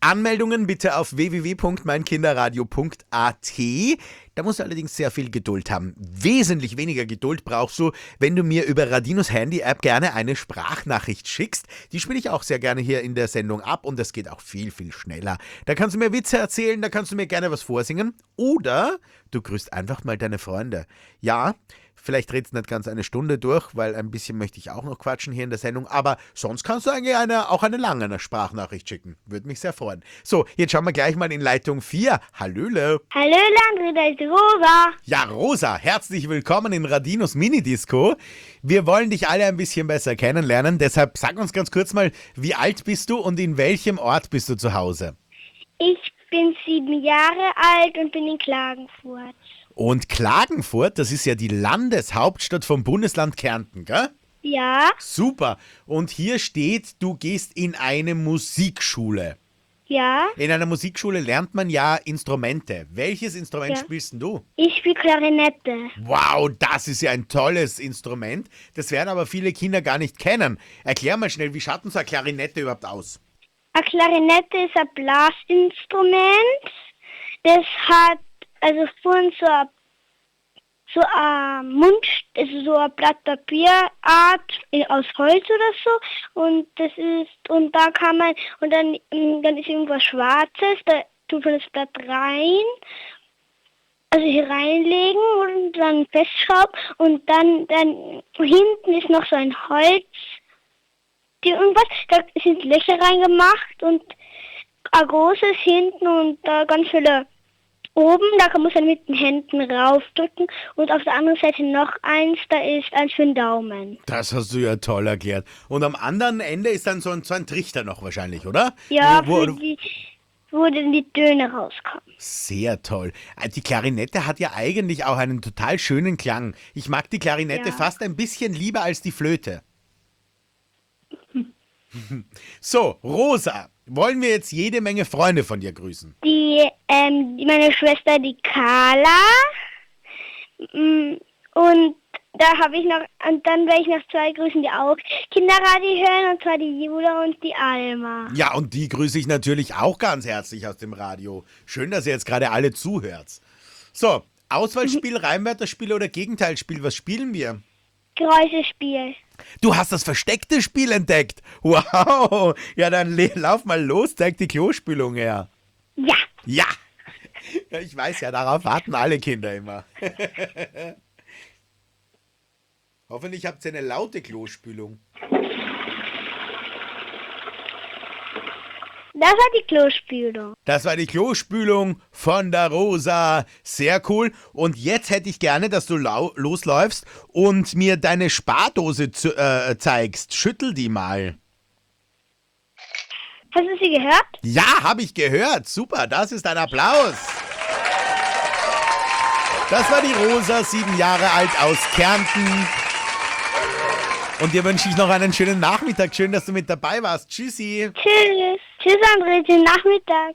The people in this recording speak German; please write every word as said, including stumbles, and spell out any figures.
Anmeldungen bitte auf w w w punkt mein kinderradio punkt a t. Da musst du allerdings sehr viel Geduld haben. Wesentlich weniger Geduld brauchst du, wenn du mir über Radinos Handy-App gerne eine Sprachnachricht schickst. Die spiele ich auch sehr gerne hier in der Sendung ab und das geht auch viel, viel schneller. Da kannst du mir Witze erzählen, da kannst du mir gerne was vorsingen oder du grüßt einfach mal deine Freunde. Ja, vielleicht redest du nicht ganz eine Stunde durch, weil ein bisschen möchte ich auch noch quatschen hier in der Sendung, aber sonst kannst du eigentlich eine, auch eine lange Sprachnachricht schicken. Würde mich sehr freuen. So, jetzt schauen wir gleich mal in Leitung vier. Hallöle. Hallöle, André, da ist Rosa. Ja, Rosa, herzlich willkommen in Radinos Minidisco. Wir wollen dich alle ein bisschen besser kennenlernen, deshalb sag uns ganz kurz mal, wie alt bist du und in welchem Ort bist du zu Hause? Ich bin sieben Jahre alt und bin in Klagenfurt. Und Klagenfurt, das ist ja die Landeshauptstadt vom Bundesland Kärnten, gell? Ja. Super. Und hier steht, du gehst in eine Musikschule. Ja. In einer Musikschule lernt man ja Instrumente. Welches Instrument Ja. spielst denn du? Ich spiele Klarinette. Wow, das ist ja ein tolles Instrument. Das werden aber viele Kinder gar nicht kennen. Erklär mal schnell, wie schaut denn so eine Klarinette überhaupt aus? Eine Klarinette ist ein Blasinstrument. Das hat also vorhin so ein so ein Mund, also so ein Blatt Papierart aus Holz oder so und das ist und da kann man und dann dann ist irgendwas Schwarzes, da tut man das Blatt rein, also hier reinlegen und dann festschrauben und dann dann hinten ist noch so ein Holz, die irgendwas, da sind Löcher reingemacht und ein großes hinten und da ganz viele oben, da muss man mit den Händen raufdrücken und auf der anderen Seite noch eins, da ist eins für den Daumen. Das hast du ja toll erklärt. Und am anderen Ende ist dann so ein, so ein Trichter noch wahrscheinlich, oder? Ja, wo, wo, für die, wo dann die Töne rauskommen. Sehr toll. Die Klarinette hat ja eigentlich auch einen total schönen Klang. Ich mag die Klarinette Ja. fast ein bisschen lieber als die Flöte. So, Rosa, wollen wir jetzt jede Menge Freunde von dir grüßen? Die, ähm, die- meine Schwester, die Carla, mm, und da habe ich noch, und dann werde ich noch zwei grüßen, die auch Kinderradio hören, und zwar die Jula und die Alma. Ja, und die grüße ich natürlich auch ganz herzlich aus dem Radio. Schön, dass ihr jetzt gerade alle zuhört. So, Auswahlspiel, Reimwörterspiel oder Gegenteilspiel, was spielen wir? Geräuschespiel. Du hast das versteckte Spiel entdeckt. Wow. Ja, dann le- lauf mal los, zeig die Klospülung her. Ja. Ja. Ja, ich weiß ja, darauf warten alle Kinder immer. Hoffentlich habt ihr eine laute Klospülung. Das war die Klospülung. Das war die Klospülung von der Rosa. Sehr cool. Und jetzt hätte ich gerne, dass du lau- losläufst und mir deine Spardose zu, äh, zeigst. Schüttel die mal. Hast du sie gehört? Ja, habe ich gehört. Super, das ist ein Applaus. Das war die Rosa, sieben Jahre alt aus Kärnten. Und dir wünsche ich noch einen schönen Nachmittag. Schön, dass du mit dabei warst. Tschüssi. Tschüss. Tschüss, André. Schönen Nachmittag.